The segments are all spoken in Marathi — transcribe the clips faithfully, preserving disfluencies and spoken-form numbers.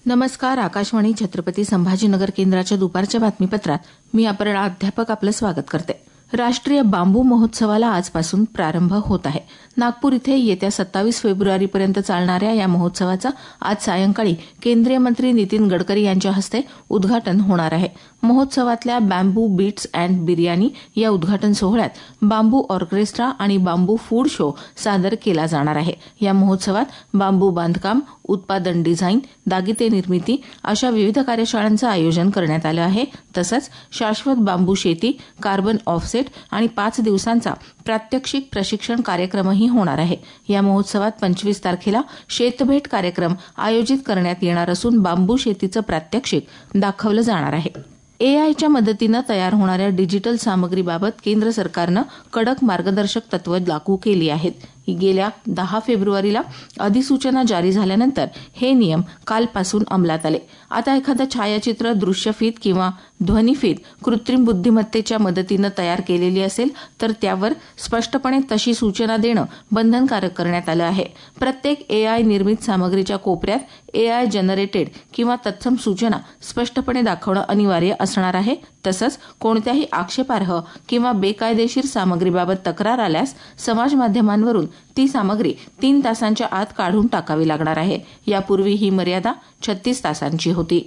नमस्कार. आकाशवाणी छत्रपती संभाजीनगर केंद्राच्या दुपारच्या बातमीपत्रात मी अपर्णा अध्यापक आपलं स्वागत करते. राष्ट्रीय बांबू महोत्सवाला आजपासून प्रारंभ होत आहे. नागपूर इथे येत्या सत्तावीस फेब्रुवारीपर्यंत चालणाऱ्या या महोत्सवाचं आज सायंकाळी केंद्रीय मंत्री नितीन गडकरी यांच्या हस्ते उद्घाटन होणार आहे. महोत्सवातल्या बॅम्बू बीट्स अँड बिर्याणी या उद्घाटन सोहळ्यात बांबू ऑर्केस्ट्रा आणि बांबू फूड शो सादर केला जाणार आहे. या महोत्सवात बांबू बांधकाम, उत्पादन डिझाईन, दागिते निर्मिती अशा विविध कार्यशाळांचं आयोजन करण्यात आलं आहे. तसंच शाश्वत बांबू शेती, कार्बन ऑफसेट आणि पाच दिवसांचा प्रात्यक्षिक प्रशिक्षण कार्यक्रमही होणार आहे. या महोत्सवात पंचवीस तारखेला शेतभेट कार्यक्रम आयोजित करण्यात येणार असून बांबू शेतीचं प्रात्यक्षिक दाखवलं जाणार आहे. एआयच्या मदतीनं तयार होणाऱ्या डिजिटल सामग्रीबाबत केंद्र सरकारनं कडक मार्गदर्शक तत्व लागू केली आहेत. गेल्या दहा फेब्रुवारीला अधिसूचना जारी झाल्यानंतर हे नियम कालपासून अंमलात आले. आता एखादं छायाचित्र, दृश्यफीत किंवा ध्वनिफीत कृत्रिम बुद्धिमत्तेच्या मदतीनं तयार केलेली असेल तर त्यावर स्पष्टपणे तशी सूचना देणं बंधनकारक करण्यात आलं आहे. प्रत्येक एआय निर्मित सामग्रीच्या कोपऱ्यात एआय जनरेटेड किंवा तत्सम सूचना स्पष्टपणे दाखवणं अनिवार्य असणार आहे. तसंच कोणत्याही आक्षेपार्ह किंवा बेकायदेशीर सामग्रीबाबत तक्रार आल्यास समाज माध्यमांवरून ती सामग्री तीन तासांच्या आत काढून टाकावी लागणार आहे. यापूर्वी ही मर्यादा छत्तीस तासांची होती.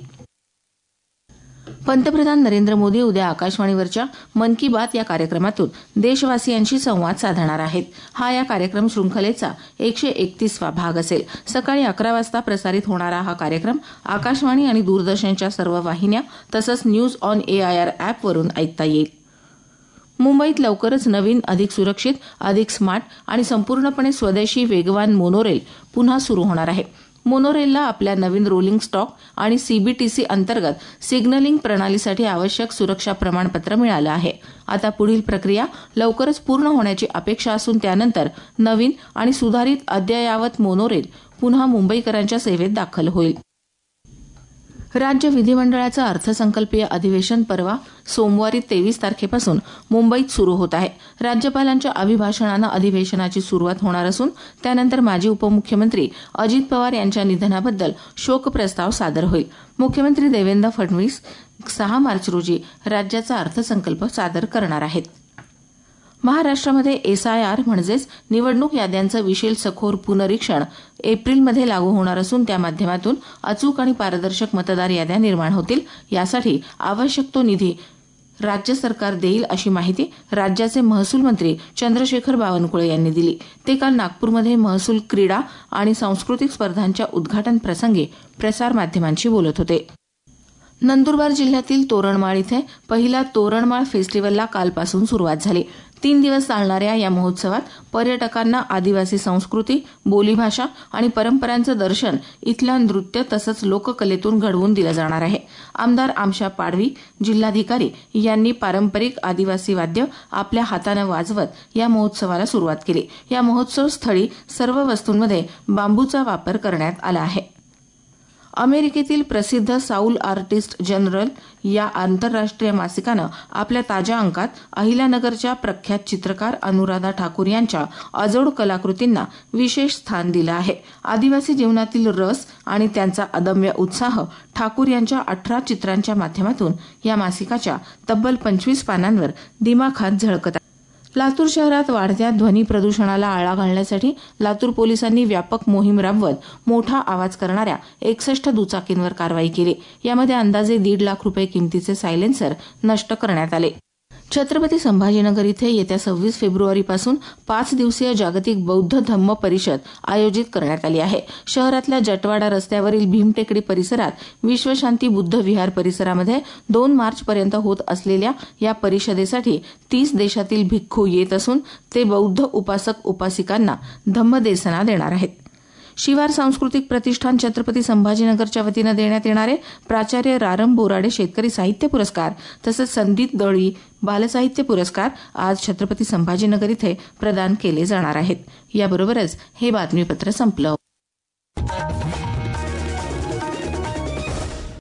पंतप्रधान नरेंद्र मोदी उद्या आकाशवाणीवरच्या मन की बात या कार्यक्रमातून देशवासियांशी संवाद साधणार आहेत. हा या कार्यक्रम शृंखलेचा एकशे एकतीसवा भाग असेल. सकाळी अकरा वाजता प्रसारित होणारा हा कार्यक्रम आकाशवाणी आणि दूरदर्शनच्या सर्व वाहिन्या तसंच न्यूज ऑन एआयआर अॅपवरून ऐकता येईल. मुंबईत लवकरच नवीन, अधिक सुरक्षित, अधिक स्मार्ट आणि संपूर्णपणे स्वदेशी वेगवान मोनोरेल पुन्हा सुरू होणार आहे. मोनोरेलला आपल्या नवीन रोलिंग स्टॉक आणि सीबीटीसी अंतर्गत सिग्नलिंग प्रणालीसाठी आवश्यक सुरक्षा प्रमाणपत्र मिळालं आहे. आता पुढील प्रक्रिया लवकरच पूर्ण होण्याची अपेक्षा असून त्यानंतर नवीन आणि सुधारित अद्ययावत मोनोरेल पुन्हा मुंबईकरांच्या सेवेत दाखल होईल. राज्य विधिमंडळाचं अर्थसंकल्पीय अधिवेशन परवा सोमवारी तेवीस तारखेपासून मुंबईत सुरू होत आहे. राज्यपालांच्या अभिभाषणानं अधिवेशनाची सुरुवात होणार असून त्यानंतर माजी उपमुख्यमंत्री अजित पवार यांच्या निधनाबद्दल शोकप्रस्ताव सादर होईल. मुख्यमंत्री देवेंद्र फडणवीस सहा मार्च रोजी राज्याचा अर्थसंकल्प सादर करणार आहेत. महाराष्ट्रामध्ये एसआयआर म्हणजेच निवडणूक याद्यांचं विशेष सखोल पुनरीक्षण एप्रिलमध्ये लागू होणार असून त्या माध्यमातून अचूक आणि पारदर्शक मतदार याद्या निर्माण होतील. यासाठी आवश्यक तो निधी राज्य सरकार देईल अशी माहिती राज्याचे महसूल मंत्री चंद्रशेखर बावनकुळे यांनी दिली. ते काल नागपूरमध्ये महसूल, क्रीडा आणि सांस्कृतिक स्पर्धांच्या उद्घाटन प्रसंगी प्रसारमाध्यमांशी बोलत होते. नंदुरबार जिल्ह्यातील तोरणमाळ इथे पहिल्या तोरणमाळ फेस्टिव्हलला कालपासून सुरुवात झाली. तीन दिवस चालणाऱ्या या महोत्सवात पर्यटकांना आदिवासी संस्कृती, बोलीभाषा आणि परंपरांचं दर्शन इथल्या नृत्य तसंच लोककलेतून घडवून दिलं जाणार आहे. आमदार आमशा पाडवी, जिल्हाधिकारी यांनी पारंपरिक आदिवासी वाद्य आपल्या हातानं वाजवत या महोत्सवाला सुरुवात केली. या महोत्सव स्थळी सर्व वस्तूंमध्ये बांबूचा वापर करण्यात आला आहे. अमेरिकेतील प्रसिद्ध साऊल आर्टिस्ट जनरल या आंतरराष्ट्रीय मासिकानं आपल्या ताज्या अंकात अहिल्यानगरच्या प्रख्यात चित्रकार अनुराधा ठाकूर यांच्या अजोड कलाकृतींना विशेष स्थान दिलं आहे. आदिवासी जीवनातील रस आणि त्यांचा अदम्य उत्साह ठाकूर यांच्या अठरा चित्रांच्या माध्यमातून या मासिकाच्या तब्बल पंचवीस पानांवर दिमाखात झळकत आहे. लातूर शहरात वाढत्या ध्वनी प्रदूषणाला आळा घालण्यासाठी लातूर पोलिसांनी व्यापक मोहीम राबवत मोठा आवाज करणाऱ्या एकसष्ट दुचाकींवर कारवाई केली. यामध्ये अंदाजे दीड लाख रुपये किमतीचे सायलेन्सर नष्ट करण्यात आले. छत्रपती संभाजीनगर इथे येत्या सव्वीस फेब्रुवारीपासून पाच दिवसीय जागतिक बौद्ध धम्म परिषद आयोजित करण्यात आली आहे. शहरातल्या जटवाडा रस्त्यावरील भीमटेकडी परिसरात विश्वशांती बुद्ध विहार परिसरामध्ये दोन मार्चपर्यंत होत असलेल्या या परिषदेसाठी तीस देशातील भिक्खू येत असून ते बौद्ध उपासक उपासिकांना धम्मदेसना देणार आहेत. शिवार सांस्कृतिक प्रतिष्ठान छत्रपती संभाजीनगरच्या वतीनं देण्यात येणारे प्राचार्य रारम बोराडे शेतकरी साहित्य पुरस्कार तसंच संदीप दळवी बालसाहित्य पुरस्कार आज छत्रपती संभाजीनगर इथे प्रदान केले जाणार आहेत. याबरोबरच हे बातमीपत्र संपलं.